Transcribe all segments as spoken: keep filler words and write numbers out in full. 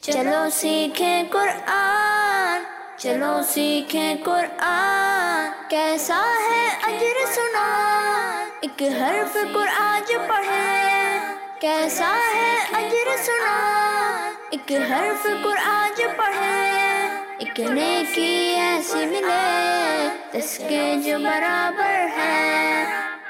چلو سیکھیں قرآن، چلو سیکھیں قرآن، کیسا ہے اجر سنا، ایک حرف قرآن جو پڑھے، کیسا ہے اجر سنا، ایک حرف قرآن جو پڑھے، ایک نیکی ایسی ملے جس کے جو برابر ہے۔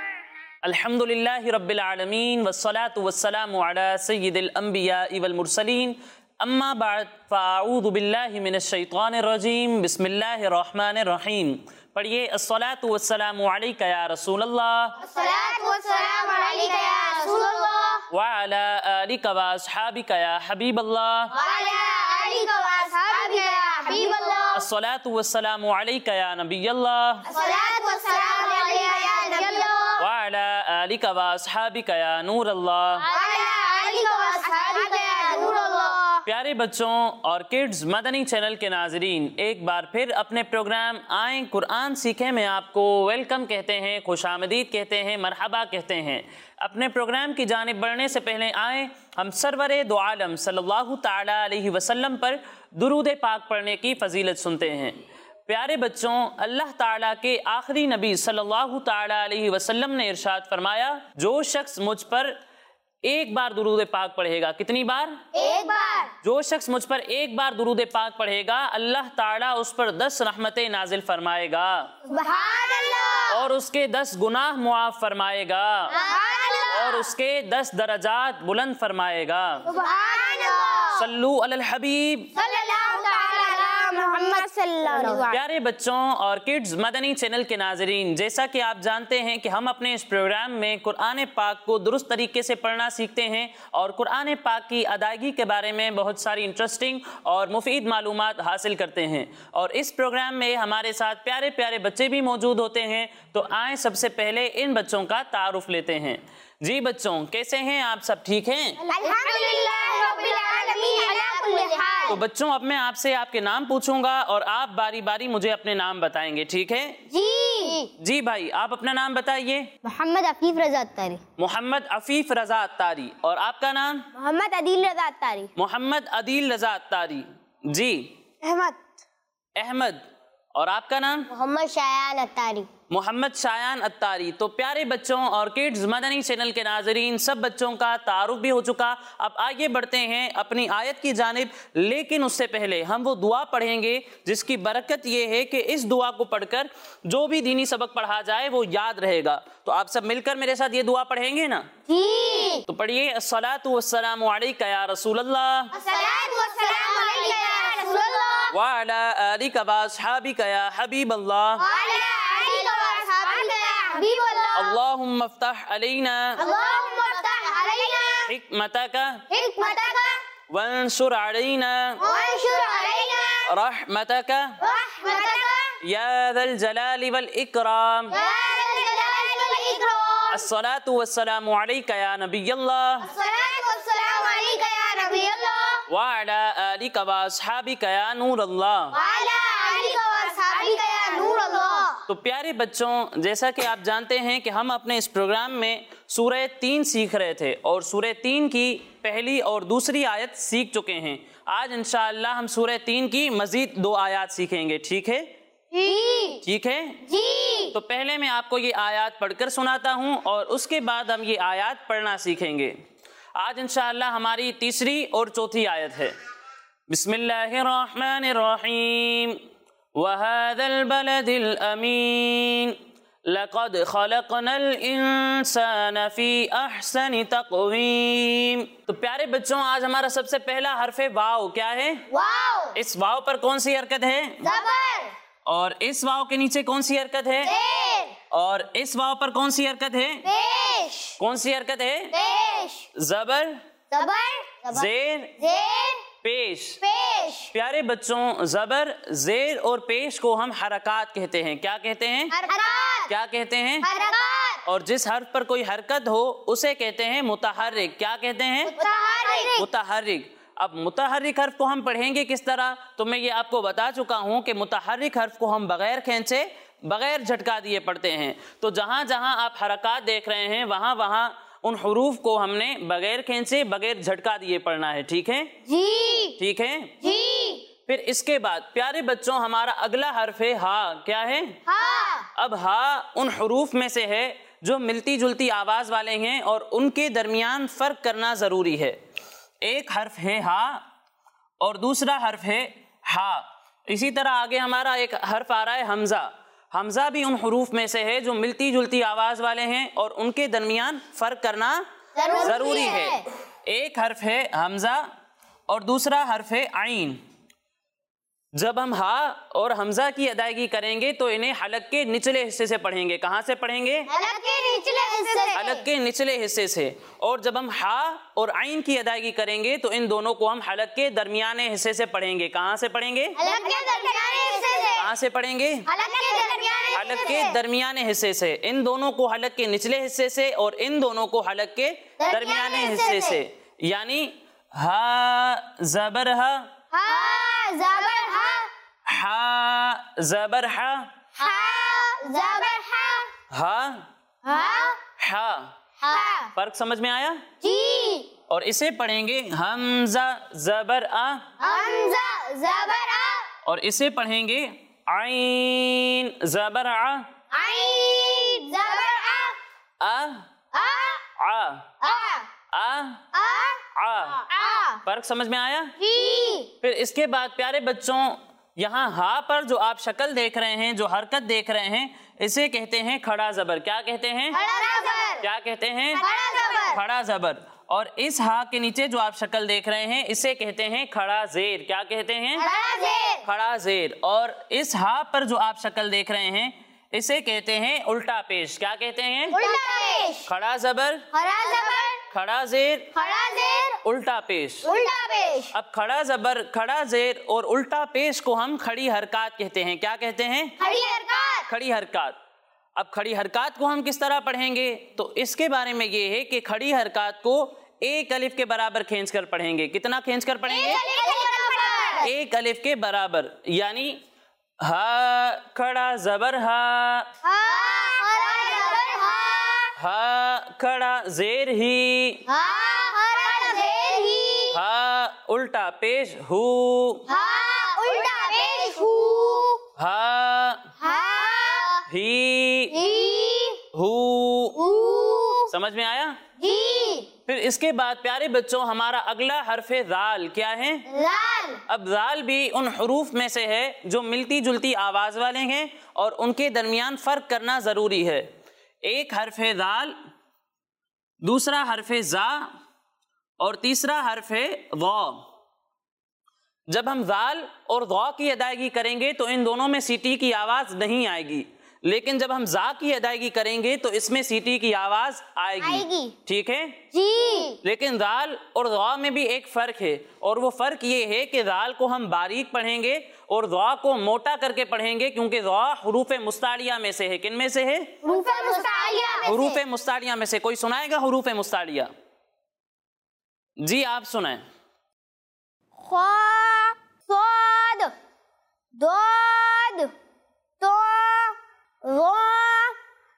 الحمدللہ رب العالمین والصلاة والسلام علی سید الانبیاء والمرسلین، اما بعد فاعوذ باللہ من الشیطان الرجیم، بسم اللہ الرحمن الرحیم۔ پڑھیے الصلاة والسلام علیکہ یا رسول اللہ، الصلاة والسلام علیکہ یا رسول اللہ، وعلی آلکہ واصحابکہ یا حبیب اللہ، وعلی آلکہ واصحابکہ یا حبیب اللہ، الصلاة والسلام علیکہ یا نبی اللہ، الصلاة والسلام علیکہ یا نبی اللہ، وعلی آلکہ واصحابکہ یا نور اللہ۔ وعلی آلکہ واصحابکہ یا نور اللہ۔ پیارے بچوں اور کڈز مدنی چینل کے ناظرین، ایک بار پھر اپنے پروگرام آئیں قرآن سیکھیں میں آپ کو ویلکم کہتے ہیں، خوش آمدید کہتے ہیں، مرحبا کہتے ہیں۔ اپنے پروگرام کی جانب بڑھنے سے پہلے آئیں ہم سرور دو عالم صلی اللہ تعالی علیہ وسلم پر درود پاک پڑھنے کی فضیلت سنتے ہیں۔ پیارے بچوں، اللہ تعالیٰ کے آخری نبی صلی اللہ تعالی علیہ وسلم نے ارشاد فرمایا، جو شخص مجھ پر ایک بار درود پاک پڑھے گا، کتنی بار؟ ایک بار۔ جو شخص مجھ پر ایک بار درود پاک پڑھے گا، اللہ تعالیٰ اس پر دس رحمتیں نازل فرمائے گا سبحان اللہ، اور اس کے دس گناہ معاف فرمائے گا سبحان اللہ، اور اس کے دس درجات بلند فرمائے گا۔ سبحان اللہ، صلو علی الحبیب۔ صلی اللہ تعالی علی محمد صلی اللہ علیہ وسلم۔ پیارے بچوں اور کڈز مدنی چینل کے ناظرین، جیسا کہ آپ جانتے ہیں کہ ہم اپنے اس پروگرام میں قرآن پاک کو درست طریقے سے پڑھنا سیکھتے ہیں اور قرآن پاک کی ادائیگی کے بارے میں بہت ساری انٹرسٹنگ اور مفید معلومات حاصل کرتے ہیں، اور اس پروگرام میں ہمارے ساتھ پیارے پیارے بچے بھی موجود ہوتے ہیں۔ تو آئیں سب سے پہلے ان بچوں کا تعارف لیتے ہیں۔ جی بچوں، کیسے ہیں آپ؟ سب ٹھیک ہیں؟ الحمدللہ رب العالمین علی کل حال۔ تو بچوں، اب میں آپ سے آپ کے نام پوچھوں گا اور آپ باری باری مجھے اپنے نام بتائیں گے، ٹھیک ہے؟ جی۔ جی بھائی، آپ اپنا نام بتائیے۔ محمد عفیف رضا اتاری۔ محمد عفیف رضا اتاری۔ اور آپ کا نام؟ محمد عدیل رضا اتاری۔ محمد عدیل رضا اتاری۔ جی۔ احمد۔ احمد۔ اور آپ کا نام؟ محمد شایان اتاری۔ محمد شایان اتاری۔ تو پیارے بچوں اور کڈز مدنی چینل کے ناظرین، سب بچوں کا تعارف بھی ہو چکا۔ اب آگے بڑھتے ہیں اپنی آیت کی جانب، لیکن اس سے پہلے ہم وہ دعا پڑھیں گے جس کی برکت یہ ہے کہ اس دعا کو پڑھ کر جو بھی دینی سبق پڑھا جائے وہ یاد رہے گا۔ تو آپ سب مل کر میرے ساتھ یہ دعا پڑھیں گے نا؟ جی۔ تو پڑھیے الصلاۃ والسلام علیکہ یا رسول اللہ، الصلاۃ والسلام علیکہ یا رسول اللہ، وعلی آلکہ واصحابکہ یا حبیب اللہ، وعلی آلکہ واصحابکہ یا حبیب اللہ، اللہم افتح علینا اللہم افتح علینا حکمتک حکمتک وانشر علینا وانشر علینا رحمتک رحمتک یا ذا الجلال والاکرام۔ یا ذا الجلال والاکرام۔ الصلاۃ والسلام علیکہ یا نبی اللہ، الصلاۃ والسلام علیکہ یا نبی اللہ، وعلی آلکہ واصحابکہ یا نور اللہ۔ وعلی آلکہ واصحابکہ یا نور اللہ۔ تو پیارے بچوں، جیسا کہ آپ جانتے ہیں کہ ہم اپنے اس پروگرام میں سورہ تین سیکھ رہے تھے اور سورہ تین کی پہلی اور دوسری آیت سیکھ چکے ہیں۔ آج انشاءاللہ ہم سورہ تین کی مزید دو آیات سیکھیں گے، ٹھیک ہے؟ جی۔ ٹھیک ہے؟ جی۔ تو پہلے میں آپ کو یہ آیات پڑھ کر سناتا ہوں اور اس کے بعد ہم یہ آیات پڑھنا سیکھیں گے۔ آج انشاءاللہ ہماری تیسری اور چوتھی آیت ہے۔ بسم اللہ الرحمن الرحیم، وَهَذَا الْبَلَدِ الْأَمِينِ لَقَدْ خَلَقْنَا الْإِنسَانَ فِي أَحْسَنِ تَقْوِيمٍ۔ تو پیارے بچوں، آج ہمارا سب سے پہلا حرف واو کیا ہے؟ واو۔ اس واو پر کون سی حرکت ہے؟ زبر۔ اور اس واو کے نیچے کون سی حرکت ہے؟ زیر۔ اور اس واو پر کون سی حرکت ہے؟ پیش۔ کون سی حرکت ہے؟ پیش۔ زبر، زبر۔ زیر، زیر۔ پیش۔ پیش۔ پیارے بچوں، زبر، زیر اور پیش کو ہم حرکات کہتے ہیں۔ کیا کہتے ہیں؟ حرکات۔ کیا کہتے ہیں؟ حرکات۔ اور جس حرف پر کوئی حرکت ہو اسے کہتے ہیں متحرک۔ کیا کہتے ہیں؟ متحرک۔ متحرک۔ اب متحرک حرف کو ہم پڑھیں گے کس طرح؟ تو میں یہ آپ کو بتا چکا ہوں کہ متحرک حرف کو ہم بغیر کھینچے، بغیر جھٹکا دیے پڑھتے ہیں۔ تو جہاں جہاں آپ حرکات دیکھ رہے ہیں وہاں وہاں उन हरूफ को हमने बगैर खींचे बगैर झटका दिए पढ़ना है, ठीक है जी ठीक है जी। फिर इसके बाद प्यारे बच्चों हमारा अगला हर्फ है हा। क्या है? हाँ। अब हा उन हरूफ में से है जो मिलती जुलती आवाज वाले हैं और उनके दरमियान फर्क करना जरूरी है। एक हर्फ है हा और दूसरा हर्फ है हा। इसी तरह आगे हमारा एक हर्फ आ रहा है हमजा। हमजा भी उन हरूफ में से है जो मिलती जुलती आवाज वाले हैं और उनके दरमियान फर्क करना जरूरी जरूरी है। है। एक हर्फ है हमजा और दूसरा हर्फ है आइन। जब हम हा और हमजा की अदायगी करेंगे तो इन्हें हलक के निचले हिस्से से पढ़ेंगे। कहाँ से पढ़ेंगे? हलक के निचले हिस्से से। हलक के निचले हिस्से से। और जब हम हा और आइन की अदायगी करेंगे तो इन दोनों को हम हलक के दरमियाने हिस्से से पढ़ेंगे। कहाँ से पढ़ेंगे? हलक के दरमियाने हिस्से से। कहाँ से पढ़ेंगे? हलक के दरमियाने हलक के दरमियाने हिस्से से। इन दोनों को हलक के निचले हिस्से से और इन दोनों को हलक के दरमियाने हिस्से से। यानी हा ज़बर हा, हा ज़बर हा, हा ज़बर हा, हा ज़बर हा, हा हा हा। हा। फर्क समझ में आया? जी। और इसे पढ़ेंगे हमजा ज़बर आ, हमजा ज़बर आ, और इसे पढ़ेंगे आइन ज़बर आ, आइन ज़बर आ, आ आ आ आ आ आ आ। आ। फर्क समझ में आया? जी। फिर इसके बाद प्यारे बच्चों यहाँ हा पर जो आप शक्ल देख रहे हैं, जो हरकत देख रहे हैं, इसे कहते हैं खड़ा जबर। क्या कहते हैं? खड़ा ज़बर। क्या कहते हैं? खड़ा ज़बर। खड़ा जबर। और इस हा के नीचे जो आप शक्ल देख रहे हैं इसे कहते हैं खड़ा जेर। क्या कहते हैं? खड़ा ज़ेर। खड़ा जेर। और इस हा पर जो आप शक्ल देख रहे हैं इसे कहते हैं उल्टा पेश। क्या कहते हैं? उल्टा पेश। खड़ा जबर, खड़ा ज़बर, खड़ा जेर, खड़ा ज़ेर, उल्टा पेश। उल्टा पेश। अब खड़ा जबर, खड़ा जेर और उल्टा पेश को हम खड़ी हरकत कहते हैं। क्या कहते हैं? खड़ी हरकत। खड़ी हरकत। अब खड़ी हरकत को हम किस तरह पढ़ेंगे? तो इसके बारे में ये है कि खड़ी हरकत को एक अलिफ के बराबर खींच कर पढ़ेंगे। कितना खींच कर पढ़ेंगे? एक अलिफ के बराबर। एक अलिफ के बराबर। यानी हा खड़ा जबर हा, हा खड़ा ज़बर हा, हा खड़ा जेर ही, हा खड़ा ज़ेर ही, हा उल्टा पेश हु, हा उल्टा पेश हू, हा हा ही ही हु। हू। समझ में आया? जी। फिर इसके बाद प्यारे बच्चों हमारा अगला हर्फ है जाल। क्या है? लाल। अब जाल भी उन हरूफ में से है जो मिलती जुलती आवाज वाले हैं और उनके दरमियान फर्क करना जरूरी है। एक हर्फ है जाल, दूसरा हर्फ है जा और तीसरा हर्फ है वा। जब हम जाल और वा की अदायगी करेंगे तो इन दोनों में सीटी की आवाज नहीं आएगी, लेकिन जब हम जा की अदायगी करेंगे तो इसमें सीटी की आवाज आएगी, आएगी। ठीक है जी। लेकिन दाल और ज़ा में भी एक फ़र्क है और वो फ़र्क ये है कि दाल को हम बारीक पढ़ेंगे और ज़ा को मोटा करके पढ़ेंगे, क्योंकि ज़ा हुरूफ मुस्तालिया में से है। किन में से है? हुरूफ मुस्तालिया में से। हुरूफ मुस्तालिया में से। कोई सुनाएगा हुरूफ मुस्तालिया? जी आप सुनाएं। ख्वा, स्वाद, दाद, तो, ज़ा,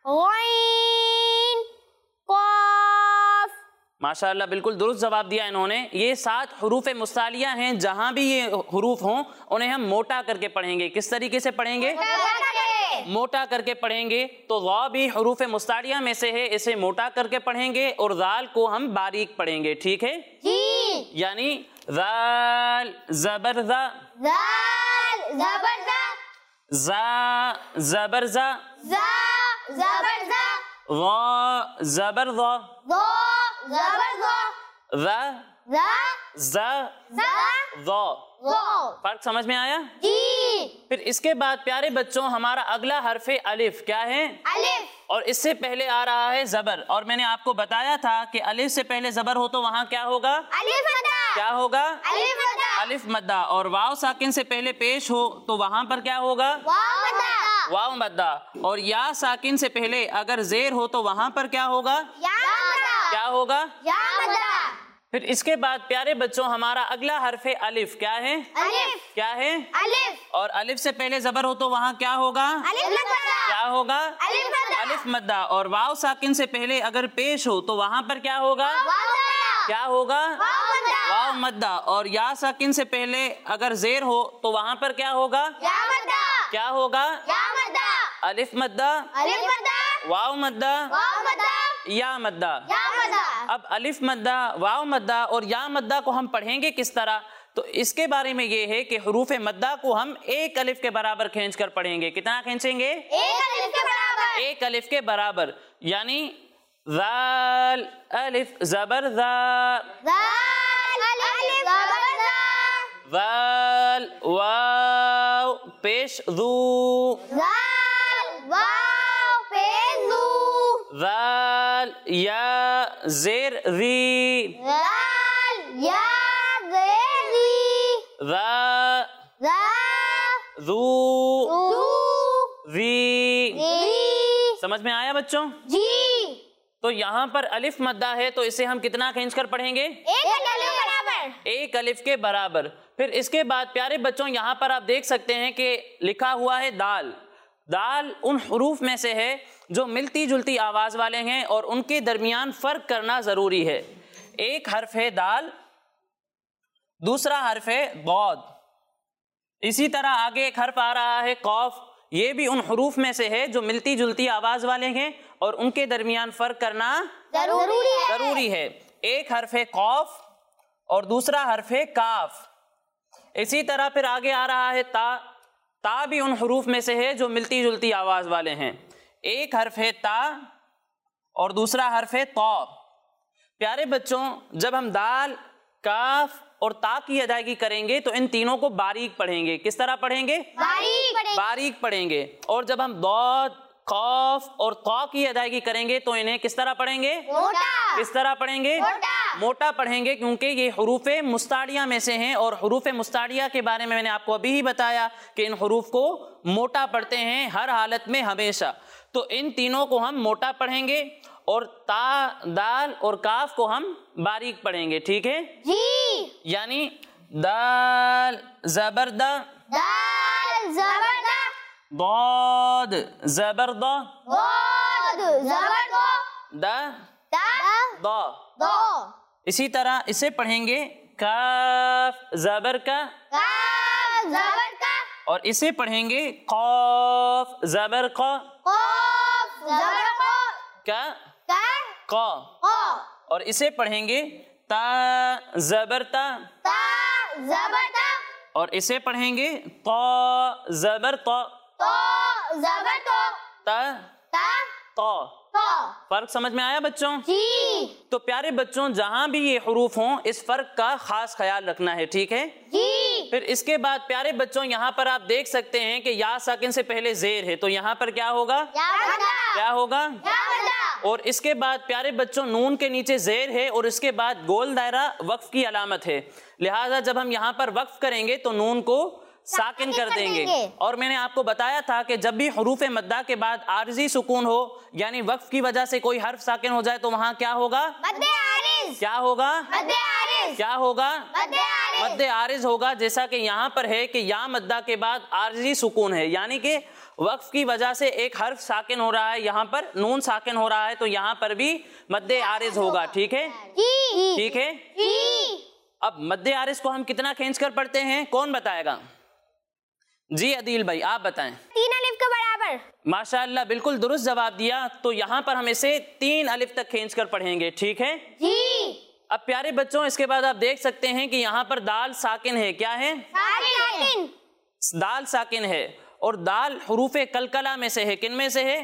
ग़ैन, क़ाफ। माशाअल्लाह, बिल्कुल दुरुस्त जवाब दिया इन्होंने। ये सात हुरूफ मुस्तालिया हैं, जहां भी ये हुरूफ हों उन्हें हम मोटा करके पढ़ेंगे। किस तरीके से पढ़ेंगे? मोटा करके पढ़ेंगे। तो ज़ा भी हुरूफ मुस्तालिया में से है, इसे मोटा करके पढ़ेंगे और ज़ाल को हम बारीक पढ़ेंगे, ठीक है जी। यानी ज़ाल ज़बर ज़ा, ज़ाल ज़बर ज़ा, ज़ा ज़बर ज़ा, ज़ा ज़बर ज़ा, ज़ा ज़बर ज़ा, ज़ा ज़बर ज़ा, ज़ा ज़ा ज़ा ज़ा ज़ा। ज़ा। फर्क समझ में आया? जी। फिर इसके बाद प्यारे बच्चों हमारा अगला हर्फ है अलिफ। क्या है? अलिफ। और इससे पहले आ रहा है जबर, और मैंने आपको बताया था कि अलिफ से पहले जबर हो तो वहां क्या होगा? अलिफ मद्दा। क्या होगा? अलिफ मद्दा। अलिफ मद्दा। और वाव साकिन से पहले पेश हो तो वहां पर क्या होगा? वाव मद्दा। वाव मद्दा। और या साकिन से पहले अगर जेर हो तो वहां पर क्या होगा? या मद्दा। क्या होगा? या मद्दा। फिर इसके बाद प्यारे बच्चों हमारा अगला हर्फ है अलिफ। क्या है? अलिफ। क्या है? अलिफ। और अलिफ से पहले जबर हो तो वहां क्या होगा? अलिफ मद्दा। क्या होगा? अलिफ मद्दा। अलिफ मद्दा और वाव साकिन से पहले अगर पेश हो तो वहां पर क्या होगा? क्या होगा? वाव मद्दा। और या साकिन से पहले अगर जेर हो तो वहां पर क्या होगा? क्या होगा? अलिफ मद्दा, वाव मद्दा, या मद्दा। अब अलिफ मद्दा, वाव मद्दा और या मद्दा को हम पढ़ेंगे किस तरह? तो इसके बारे में ये है कि हुरूफ मद्दा को हम एक अलिफ के बराबर खींच कर पढ़ेंगे। कितना खींचेंगे? एक अलिफ के बराबर। एक अलिफ के बराबर, यानी ज़ाल अलिफ ज़बर ज़ा, वाल वाव पेश ज़ू, वाल या ज़ेर ज़ी, ज़ा ज़ू ज़ी। समझ में आया बच्चों? जी। तो यहाँ पर अलिफ मद्दा है तो इसे हम कितना खींच कर पढ़ेंगे? एक अलिफ के बराबर। एक अलिफ के बराबर। फिर इसके बाद प्यारे बच्चों यहाँ पर आप देख सकते हैं कि लिखा हुआ है दाल। दाल उन हुरूफ में से है जो मिलती जुलती आवाज वाले हैं और उनके दरमियान फर्क करना जरूरी है। एक हर्फ है दाल, दूसरा हर्फ है दौद। इसी तरह आगे एक हर्फ आ रहा है कौफ, ये भी उन हुरूफ में से है जो मिलती जुलती आवाज वाले हैं और उनके दरमियान फर्क करना जरूरी है। जरूरी है। एक हर्फ है कौफ और दूसरा हर्फ है काफ। इसी तरह फिर आगे आ रहा है ता। ता भी उन हुरूफ में से है जो मिलती जुलती आवाज वाले हैं। एक हर्फ है ता और दूसरा हर्फ है तौ। प्यारे बच्चों, जब हम दाल, काफ और ता की अदायगी करेंगे तो इन तीनों को बारीक पढ़ेंगे। किस तरह पढ़ेंगे? बारीक पढ़ेंगे। बारीक पढ़ेंगे। और जब हम दौद, कौफ और तौ की अदायगी करेंगे तो इन्हें किस तरह पढ़ेंगे? मोटा। किस तरह पढ़ेंगे? मोटा। मोटा पढ़ेंगे, क्योंकि ये हुरूफे मुस्ताड़िया में से हैं और हुरूफे मुस्ताड़िया के बारे में मैंने आपको अभी ही बताया कि इन हुरूफ को मोटा पढ़ते हैं हर हालत में, हमेशा। तो इन तीनों को हम मोटा पढ़ेंगे और ता, दाल और काफ को हम बारीक पढ़ेंगे। ठीक है जी। यानी दाल ज़बरदा, दाल ज़बरदा, दौद ज़बरदा, दौद ज़बरदा, दा दा दौ। दो। इसी तरह इसे पढ़ेंगे काफ ज़बर का, काफ ज़बर का, और इसे पढ़ेंगे कौफ ज़बर क, कौफ ज़बर को, का का क, को, और इसे पढ़ेंगे ता ज़बर ता, ता ज़बर ता, और इसे पढ़ेंगे तौ ज़बर तौ, तो ज़बर तो, ता ता तौ। तो। फर्क समझ में आया बच्चों? जी। तो प्यारे बच्चों, जहां भी ये हुरूफ हों इस फर्क का खास ख्याल रखना है। ठीक है जी। फिर इसके बाद प्यारे बच्चों यहाँ पर आप देख सकते हैं कि या साकिन से पहले जेर है तो यहाँ पर क्या होगा? या मद्दा, क्या होगा? या मद्दा। और इसके बाद प्यारे बच्चों नून के नीचे जेर है और इसके बाद गोल दायरा वक्फ की अलामत है। लिहाजा जब हम यहाँ पर वक्फ करेंगे तो नून को साकिन कर देंगे। और मैंने आपको बताया था कि जब भी हुरूफ मद्दा के बाद आरजी सुकून हो, यानी वक्फ की वजह से कोई हर्फ साकिन हो जाए, तो वहां क्या होगा? मद्दे आरिज। क्या होगा? मद्दे आरिज। क्या होगा? मद्दे आरिज। मद्दे आरिज होगा। जैसा कि यहाँ पर है कि या मद्दा के बाद आरजी सुकून है, यानी कि वक्फ की वजह से एक हर्फ साकिन हो रहा है, यहाँ पर नून साकिन हो रहा है, तो यहाँ पर भी मद्दे आरिज होगा। ठीक है जी। ठीक है जी। अब मद्दे आरिज को हम कितना खींच कर पढ़ते हैं, कौन बताएगा? जी अदील भाई आप बताएं। तीन अलिफ के बराबर। माशाअल्लाह, बिल्कुल दुरुस्त जवाब दिया। तो यहाँ पर हम इसे तीन अलिफ तक खींच कर पढ़ेंगे। ठीक है जी। अब प्यारे बच्चों, इसके बाद आप देख सकते हैं कि यहाँ पर दाल साकिन है। क्या है? साकिन। दाल साकिन है और दाल हुरूफे कलकला में से है। किन में से है?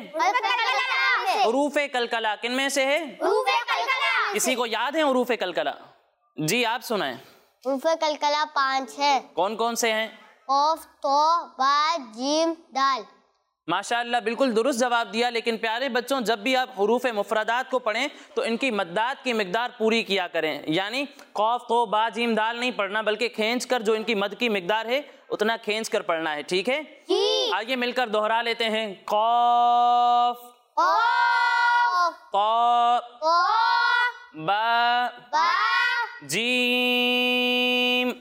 हुरूफे कलकला। किन में से है? किसी को याद है हुरूफे कलकला? जी आप सुनाएं। हुरूफे कलकला पांच है। कौन कौन से हैं? कौफ, तो, बा, जीम, दाल। माशाअल्लाह, बिल्कुल दुरुस्त जवाब दिया। लेकिन प्यारे बच्चों, जब भी आप हुरूफ मुफरदात को पढ़ें तो इनकी मद्दात की मिकदार पूरी किया करें। यानी कौफ, तो, बा, जीम, दाल नहीं पढ़ना, बल्कि खींच कर जो इनकी मद की मिकदार है उतना खींच कर पढ़ना है। ठीक है जी। आइए मिलकर दोहरा लेते हैं। कौफ, कौफ, बा, बा, जीम,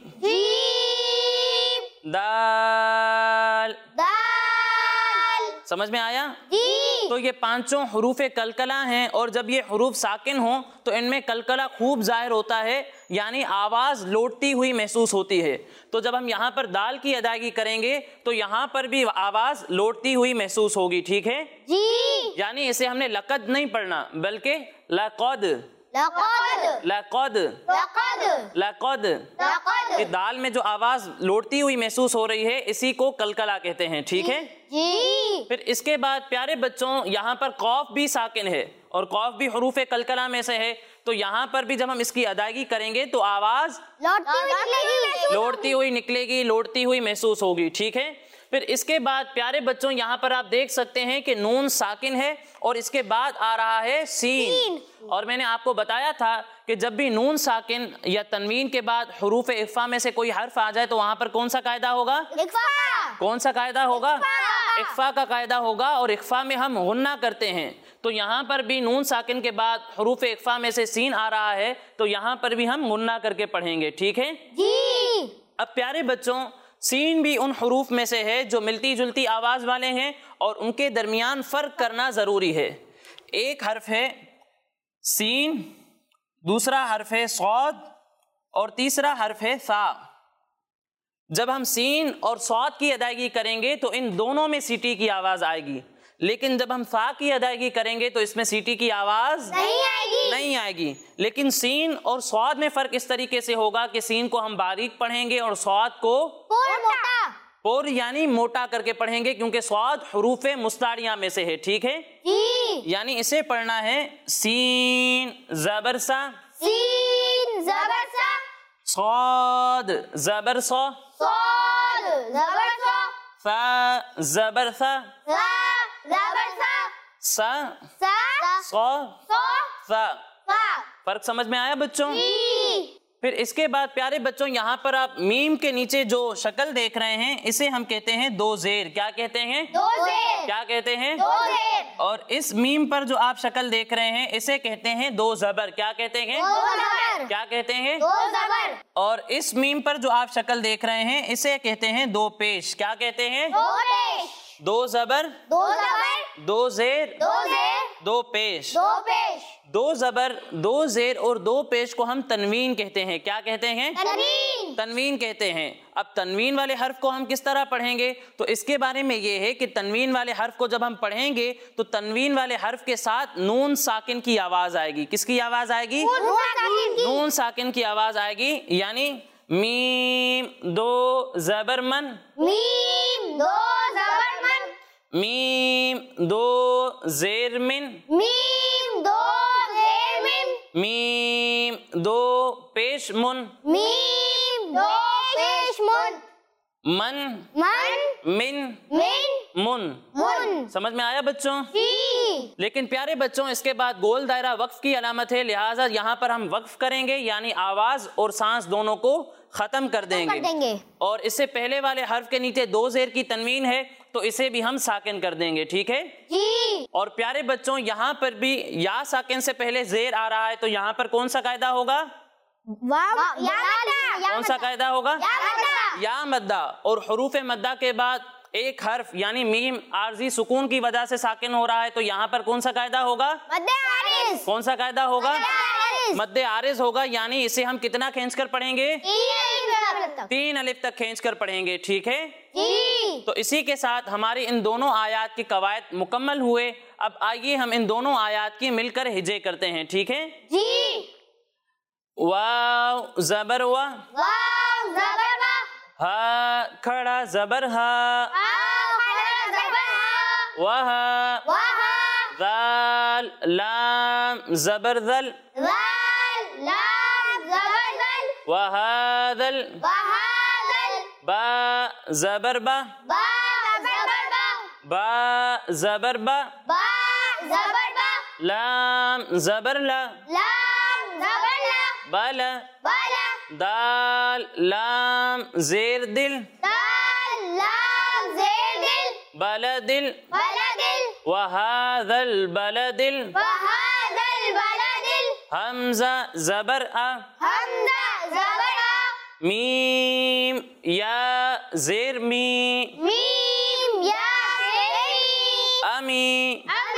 जीम, दाल। दाल। समझ में आया? जी। تو یہ پانچوں حروف کلکلا ہیں، اور جب یہ حروف ساکن ہوں تو ان میں کلکلا خوب ظاہر ہوتا ہے، یعنی آواز لوٹتی ہوئی محسوس ہوتی ہے۔ تو جب ہم یہاں پر دال کی ادائیگی کریں گے تو یہاں پر بھی آواز لوٹتی ہوئی محسوس ہوگی، ٹھیک ہے جی۔ یعنی اسے ہم نے لقد نہیں پڑھنا بلکہ لقد لقد لقد لقد لقد۔ لقد یہ دال میں جو آواز لوٹتی ہوئی محسوس ہو رہی ہے اسی کو کلکلا کہتے ہیں، ٹھیک ہے۔ جی۔ پھر اس کے بعد پیارے بچوں یہاں پر قوف بھی ساکن ہے اور قوف بھی حروف کلکلا میں سے ہے، تو یہاں پر بھی جب ہم اس کی ادائیگی کریں گے تو آواز لوٹتی ہوئی نکلے گی۔ لوٹتی ہوئی نکلے گی، لوٹتی ہوئی محسوس ہوگی، ٹھیک ہے۔ پھر اس کے بعد پیارے بچوں یہاں پر آپ دیکھ سکتے ہیں کہ نون ساکن ہے اور اس کے بعد آ رہا ہے سین، اور میں نے آپ کو بتایا تھا کہ جب بھی نون ساکن یا تنوین کے بعد حروف اخفا میں سے کوئی حرف آ جائے تو وہاں پر کون سا قاعدہ ہوگا؟ اخفا۔ کون سا قاعدہ ہوگا؟ اخفا کا قاعدہ ہوگا، اور اخفا میں ہم غنہ کرتے ہیں، تو یہاں پر بھی نون ساکن کے بعد حروف اخفا میں سے سین آ رہا ہے تو یہاں پر بھی ہم غنہ کر کے پڑھیں گے، ٹھیک ہے جی۔ اب پیارے بچوں سین بھی ان حروف میں سے ہے جو ملتی جلتی آواز والے ہیں اور ان کے درمیان فرق کرنا ضروری ہے۔ ایک حرف ہے سین، دوسرا حرف ہے صاد، اور تیسرا حرف ہے ثا۔ جب ہم سین اور صاد کی ادائیگی کریں گے تو ان دونوں میں سیٹی کی آواز آئے گی، لیکن جب ہم ثا کی ادائیگی کریں گے تو اس میں سیٹی کی آواز نہیں آئے گی۔ نہیں آئے گی۔ لیکن سین اور صاد میں فرق اس طریقے سے ہوگا کہ سین کو ہم باریک پڑھیں گے اور صاد کو پور موٹا۔ پور یعنی موٹا کر کے پڑھیں گے، کیونکہ صاد حروف مستعریہ میں سے ہے، ٹھیک ہے۔ جی۔ یعنی اسے پڑھنا ہے سین زبر سا، سین زبر سا، صاد زبر صا، صاد زبر سا، فا زبر ثا، ثا زبر سا، سا سا صا صا فا۔ فا۔ فرق سمجھ میں آیا بچوں؟ جی۔ پھر اس کے بعد پیارے بچوں یہاں پر آپ میم کے نیچے جو شکل دیکھ رہے ہیں اسے ہم کہتے ہیں دو زیر۔ کیا کہتے ہیں؟ دو زیر۔ کیا کہتے ہیں؟ دو زیر۔ اور اس میم پر جو آپ شکل دیکھ رہے ہیں اسے کہتے ہیں دو زبر۔ کیا کہتے ہیں؟ دو زبر۔ کیا کہتے ہیں؟ دو زبر۔ اور اس میم پر جو آپ شکل دیکھ رہے ہیں اسے کہتے ہیں دو پیش۔ کیا کہتے ہیں؟ دو پیش۔ دو زبر، دو زبر، دو زیر، دو زیر، دو پیش۔ دو پیش۔ دو زبر، دو زیر اور دو پیش کو ہم تنوین کہتے ہیں۔ کیا کہتے ہیں؟ تنوین۔ تنوین کہتے ہیں۔ اب تنوین والے حرف کو ہم کس طرح پڑھیں گے؟ تو اس کے بارے میں یہ ہے کہ تنوین والے حرف کو جب ہم پڑھیں گے تو تنوین والے حرف کے ساتھ نون ساکن کی آواز آئے گی۔ کس کی آواز آئے گی؟ نون ساکن کی۔ نون ساکن کی آواز آئے گی، یعنی میم دو زبر من، میم دو زبر من، میم دو زیر من، میم دو زیر من، میم دو پیش من، میم دو پیش من، من من من من من۔ من۔ سمجھ میں آیا بچوں؟ جی۔ لیکن پیارے بچوں اس کے بعد گول دائرہ وقف کی علامت ہے، لہٰذا یہاں پر ہم وقف کریں گے، یعنی آواز اور سانس دونوں کو ختم کر دیں کر گے۔ دیں گے۔ اور اس سے پہلے والے حرف کے نیچے دو زیر کی تنوین ہے تو اسے بھی ہم ساکن کر دیں گے، ٹھیک ہے۔ جی۔ اور پیارے بچوں یہاں پر بھی یا ساکن سے پہلے زیر آ رہا ہے تو یہاں پر کون سا قاعدہ ہوگا؟ واو یا مدہ۔ کون سا قاعدہ ہوگا؟ یا مدہ۔ یا مدہ۔ اور حروف مدہ کے بعد ایک حرف یعنی میم عارضی سکون کی وجہ سے ساکن ہو رہا ہے تو یہاں پر کون سا قاعدہ ہوگا؟ مد عارض۔ کون سا قاعدہ ہوگا؟ مد عارض۔ مد عارض ہوگا، یعنی اسے ہم کتنا کھینچ کر پڑھیں گے؟ تین زبر تک۔ تین الف تک کھینچ کر پڑھیں گے، ٹھیک ہے۔ جی۔ تو اسی کے ساتھ ہماری ان دونوں آیات کے قواعد مکمل ہوئے۔ اب آئیے ہم ان دونوں آیات کی مل کر ہجے کرتے ہیں، ٹھیک ہے۔ جی۔ واو زبر وا، واو زبر وا، ہا کھڑا زبر ہا، آ کھڑا زبر آ، وہا، وہا، ذال لام زبر ذل، ذال لام زبر ذل، وہاذل، وہاذل، با زبر با، با زبر با، با زبر با، با زبر با، لام زبر لا، لام زبر لا، بالا، بالا، دال لام زیر دل، دال لام زیر دل، بلدل، بلدل، وہاذل بلدل، وہاذل بلدل، حمزہ زبر آ، حمزہ زبر آ، میم یا زیر می، میم یا زیر می، امی، امی،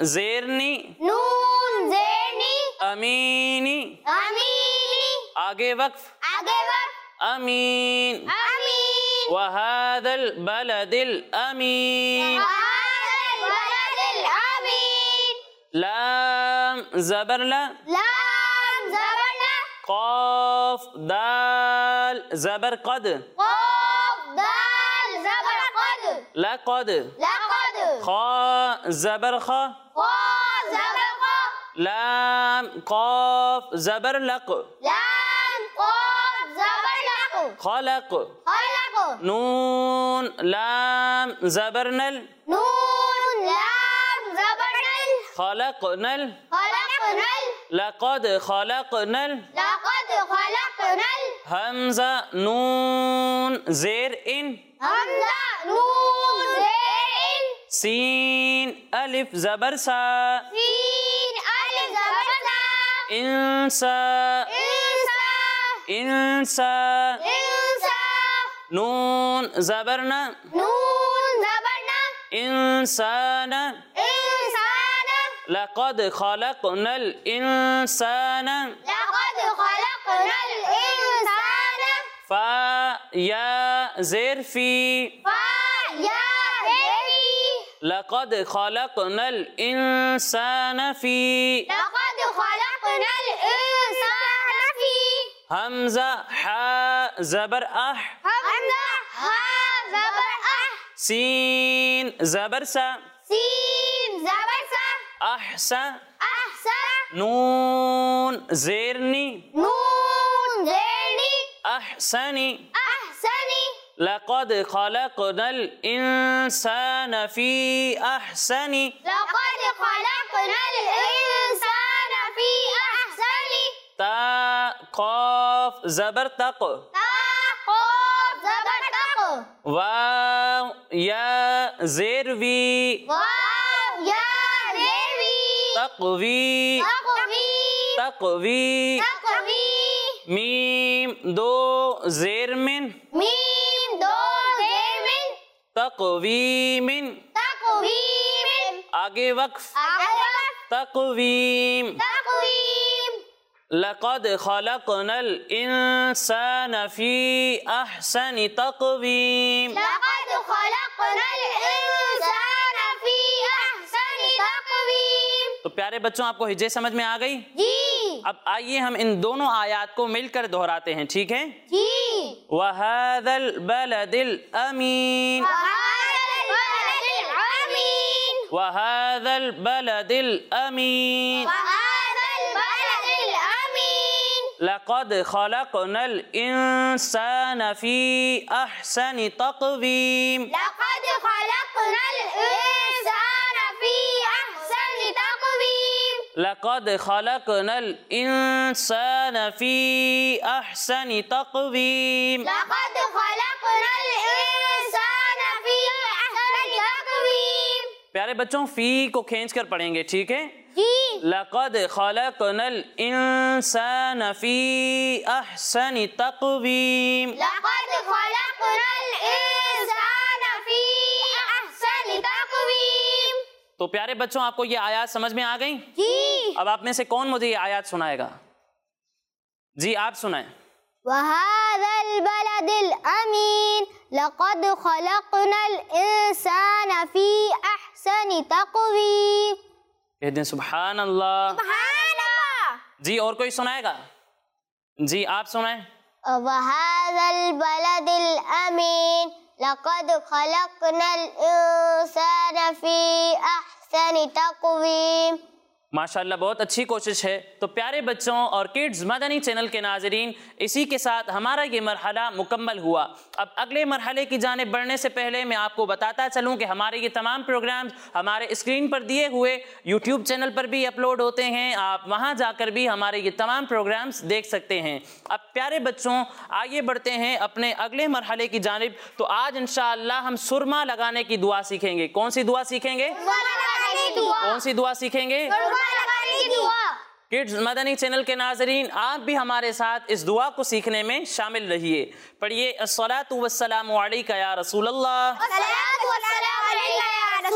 زیرنی نون زیرنی امینی امینی آگے وقف آگے وقف امین امین وهذا البلد الامین وهذا البلد الامین لام زبر لا لام زبر لا قاف دال زبر قد قاف دال زبر قد لقد لقد خا زبر خا قا زبر قا لام قاف زبر لق لام قاف زبر لق خلق خلق نون لام زبر نل نون لام زبر نل خلقنا ال خلقنا ال لقد خلقنا ال لقد خلقنا ال حمزة نون زير إن حمزة نون زين سين ألف زبر سا سين ألف زبر سا إنسا إنسا إنسا إنسا نون زبرنا نون زبرنا إنسان إنسان لقد خلقنا الإنسان لقد خلقنا الإنسان فا يا زير في فيا ذري لقد خلقنا الإنسان في لقد خلقنا الإنسان في همزة حاء زبر أح حمزة ها زبر أح سين زبر سا سين زبر سا أحسن أحسن نون زيرني نون زيني أحسني أحسني لقد خلقنا الإنسان في أحسن لقد خلقنا الإنسان في أحسن تا قاف زبر تق تا قاف زبر تق واو يا زير في واو يا ذري تقوي تقوي تقوي تقوي ميم دو زير من ميم دو زير من تقويم تقويم آگے وقف أغلق تقويم تقويم لقد خلقنا الإنسان في أحسن تقويم لقد خلقنا الإنسان في أحسن تقويم تو پیارے بچوں آپ کو ہجے سمجھ میں آ گئی؟ جی اب آئیے ہم ان دونوں آیات کو مل کر دہراتے ہیں، ٹھیک ہے؟ جی وَهَذَا الْبَلَدِ الْأَمِينَ وهذا البلد الأمين وَهَذَا الْبَلَدِ الْأَمِينَ وهذا البلد الأمين لقد خلقنا الإنسان في أحسن تقويم لقد خلقنا الإنسان في أحسن تقويم لقد خلقنا الإنسان في أحسن تقويم لقد خلقنا الإنسان في أحسن تقويم پیارے بچوں فی کو کھینچ کر پڑھیں گے، ٹھیک ہے؟ جی لقد خلقنا الإنسان في أحسن تقويم لقد خلقنا الإنسان في أحسن تقويم تو پیارے بچوں آپ کو یہ آیات سمجھ میں آ گئیں؟ جی اب آپ میں سے کون مجھے یہ آیات سنائے گا؟ جی آپ سنائیں۔ وهذا البلد الأمين لقد خلقنا الإنسان في أحسن تقويم کہہ دیں سبحان اللہ۔ سبحان الله جی اور کوئی سنائے گا؟ جی آپ سنائیں۔ وهذا البلد الأمين لقد خلقنا الإنسان في أحسن تقويم ماشاءاللہ بہت اچھی کوشش ہے۔ تو پیارے بچوں اور کڈز مدنی چینل کے ناظرین، اسی کے ساتھ ہمارا یہ مرحلہ مکمل ہوا۔ اب اگلے مرحلے کی جانب بڑھنے سے پہلے میں آپ کو بتاتا چلوں کہ ہمارے یہ تمام پروگرامز ہمارے اسکرین پر دیے ہوئے یوٹیوب چینل پر بھی اپلوڈ ہوتے ہیں، آپ وہاں جا کر بھی ہمارے یہ تمام پروگرامز دیکھ سکتے ہیں۔ اب پیارے بچوں آگے بڑھتے ہیں اپنے اگلے مرحلے کی جانب۔ تو آج انشاءاللہ ہم سرما لگانے کی دعا سیکھیں گے۔ کون سی دعا سیکھیں گے؟ کون سی دعا سیکھیں گے؟ کڈز مدنی چینل کے ناظرین، آپ بھی ہمارے ساتھ اس دعا کو سیکھنے میں شامل رہیے۔ پڑھیے الصلاۃ والسلام علیک یا رسول اللہ۔ الصلاۃ والسلام علیک یا رسول اللہ۔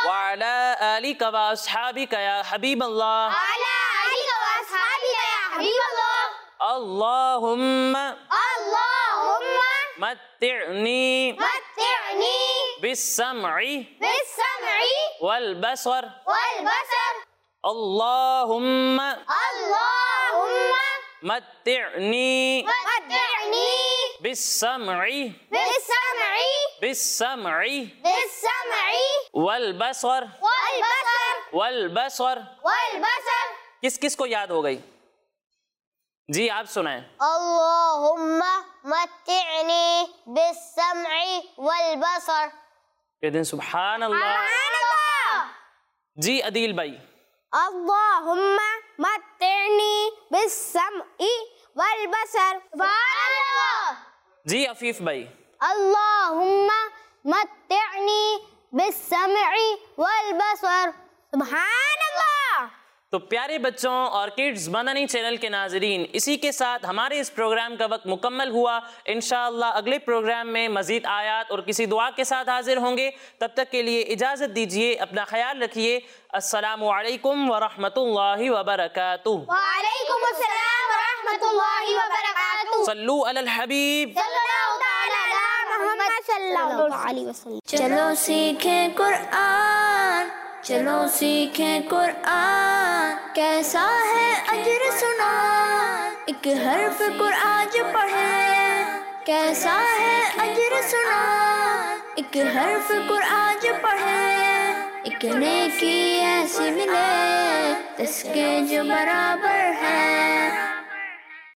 وعلى آلك وأصحابك يا حبيب الله وعلى آلك وأصحابك يا حبيب الله اللهم اللهم متعني متعني بالسمع بالسمع والبصر والبصر اللهم اللهم متعني متعني بالسمع بالسمع بالسمع بالسمع والبصر والبصر والبصر والبصر کس کس کو یاد ہو گئی؟ جی آپ سنائیں. اللهم متعني بالسمع والبصر. کہہ دیں سبحان اللہ. سبحان اللہ. جی عدیل بھائی. اللهم متعني بالسمع والبصر. سبحان اللہ. جی عفیف بھائی. اللهم متعني بالسمع والبصر. سبحان اللہ. تو پیارے بچوں اور کڈز مدنی چینل کے ناظرین، اسی کے ساتھ ہمارے اس پروگرام کا وقت مکمل ہوا. انشاءاللہ اگلے پروگرام میں مزید آیات اور کسی دعا کے ساتھ حاضر ہوں گے. تب تک کے لیے اجازت دیجیے، اپنا خیال رکھیے. السلام علیکم ورحمۃ اللہ وبرکاتہ. وعلیکم السلام ورحمۃ اللہ وبرکاتہ. صلو علی الحبیب. صلی اللہ تعالی علی محمد صلی اللہ علیہ وسلم. چلو سیکھیں قرآن، چلو سیکھیں قرآن، کیسا ہے اجر سنا، ایک حرف قرآن جو پڑھے. کیسا ہے اجر سنا، ایک حرف قرآن جو پڑھے. ایک نیکی ایسی ملے جس کے جو برابر ہے.